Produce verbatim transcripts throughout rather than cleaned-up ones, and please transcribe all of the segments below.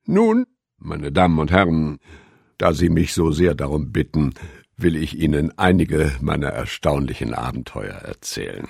Nun, meine Damen und Herren, da Sie mich so sehr darum bitten, will ich Ihnen einige meiner erstaunlichen Abenteuer erzählen.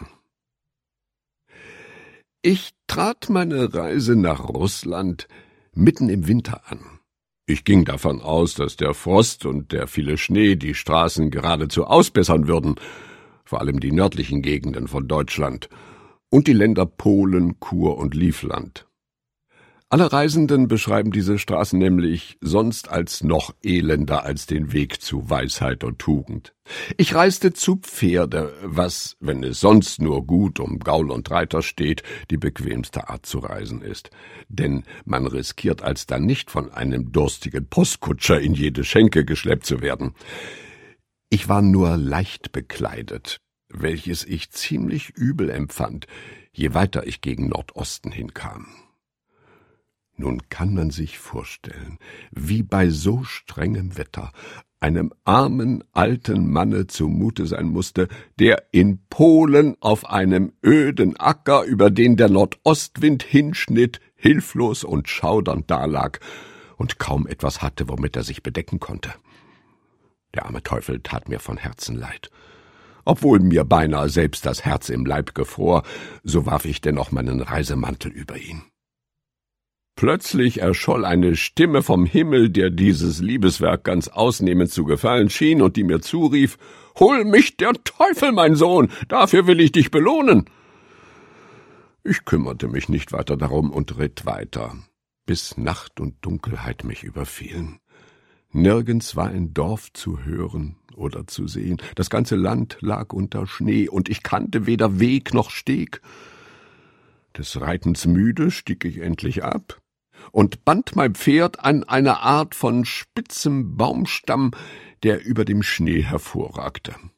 Ich trat meine Reise nach Russland mitten im Winter an. Ich ging davon aus, dass der Frost und der viele Schnee die Straßen geradezu ausbessern würden, vor allem die nördlichen Gegenden von Deutschland und die Länder Polen, Kur und Livland. Alle Reisenden beschreiben diese Straßen nämlich sonst als noch elender als den Weg zu Weisheit und Tugend. Ich reiste zu Pferde, was, wenn es sonst nur gut um Gaul und Reiter steht, die bequemste Art zu reisen ist. Denn man riskiert alsdann nicht, von einem durstigen Postkutscher in jede Schenke geschleppt zu werden. Ich war nur leicht bekleidet, welches ich ziemlich übel empfand, je weiter ich gegen Nordosten hinkam. Nun kann man sich vorstellen, wie bei so strengem Wetter einem armen alten Manne zumute sein musste, der in Polen auf einem öden Acker, über den der Nordostwind hinschnitt, hilflos und schaudernd dalag und kaum etwas hatte, womit er sich bedecken konnte. Der arme Teufel tat mir von Herzen leid. Obwohl mir beinahe selbst das Herz im Leib gefror, so warf ich dennoch meinen Reisemantel über ihn. Plötzlich erscholl eine Stimme vom Himmel, der dieses Liebeswerk ganz ausnehmend zu gefallen schien und die mir zurief: »Hol mich der Teufel, mein Sohn, dafür will ich dich belohnen!« Ich kümmerte mich nicht weiter darum und ritt weiter, bis Nacht und Dunkelheit mich überfielen. Nirgends war ein Dorf zu hören oder zu sehen. Das ganze Land lag unter Schnee, und ich kannte weder Weg noch Steg. Des Reitens müde stieg ich endlich ab und band mein Pferd an eine Art von spitzem Baumstamm, der über dem Schnee hervorragte.